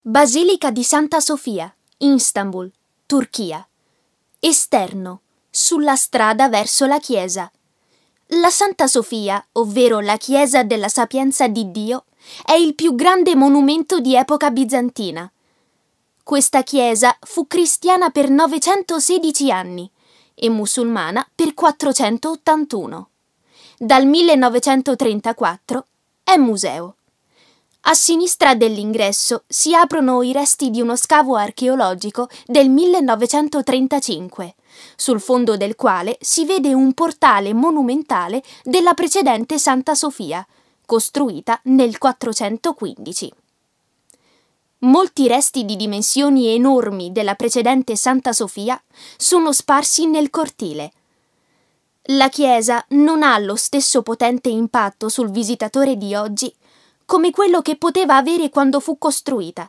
Basilica di Santa Sofia, Istanbul, Turchia. Esterno, sulla strada verso la chiesa. La Santa Sofia, ovvero la chiesa della sapienza di Dio, è il più grande monumento di epoca bizantina. Questa chiesa fu cristiana per 916 anni e musulmana per 481. Dal 1934 è museo. A sinistra dell'ingresso si aprono i resti di uno scavo archeologico del 1935, sul fondo del quale si vede un portale monumentale della precedente Santa Sofia, costruita nel 415. Molti resti di dimensioni enormi della precedente Santa Sofia sono sparsi nel cortile. La chiesa non ha lo stesso potente impatto sul visitatore di oggi come quello che poteva avere quando fu costruita.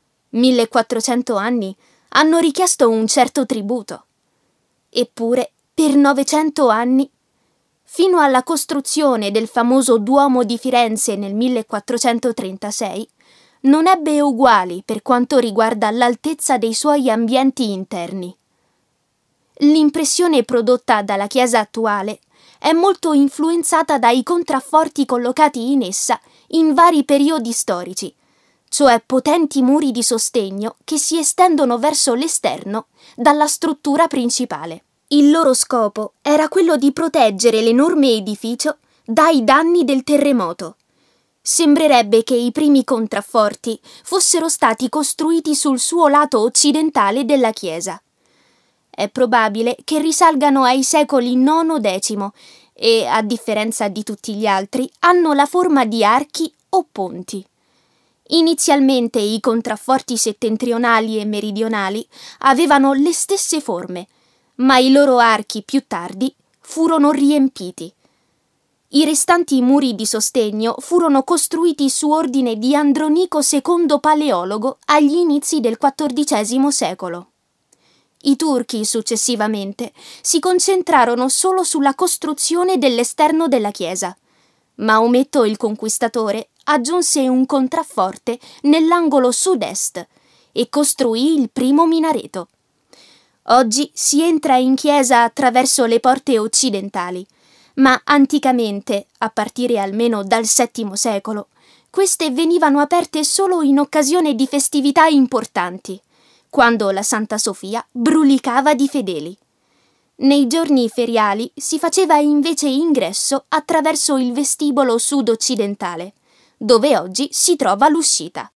1400 anni hanno richiesto un certo tributo. Eppure, per 900 anni, fino alla costruzione del famoso Duomo di Firenze nel 1436, non ebbe uguali per quanto riguarda l'altezza dei suoi ambienti interni. L'impressione prodotta dalla chiesa attuale è molto influenzata dai contrafforti collocati in essa in vari periodi storici, cioè potenti muri di sostegno che si estendono verso l'esterno dalla struttura principale. Il loro scopo era quello di proteggere l'enorme edificio dai danni del terremoto. Sembrerebbe che i primi contrafforti fossero stati costruiti sul suo lato occidentale della chiesa. È probabile che risalgano ai secoli IX-X e, a differenza di tutti gli altri, hanno la forma di archi o ponti. Inizialmente i contrafforti settentrionali e meridionali avevano le stesse forme, ma i loro archi più tardi furono riempiti. I restanti muri di sostegno furono costruiti su ordine di Andronico II Paleologo agli inizi del XIV secolo. I turchi, successivamente, si concentrarono solo sulla costruzione dell'esterno della chiesa. Maometto il Conquistatore aggiunse un contrafforte nell'angolo sud-est e costruì il primo minareto. Oggi si entra in chiesa attraverso le porte occidentali, ma anticamente, a partire almeno dal VII secolo, queste venivano aperte solo in occasione di festività importanti, quando la Santa Sofia brulicava di fedeli. Nei giorni feriali si faceva invece ingresso attraverso il vestibolo sud-occidentale, dove oggi si trova l'uscita.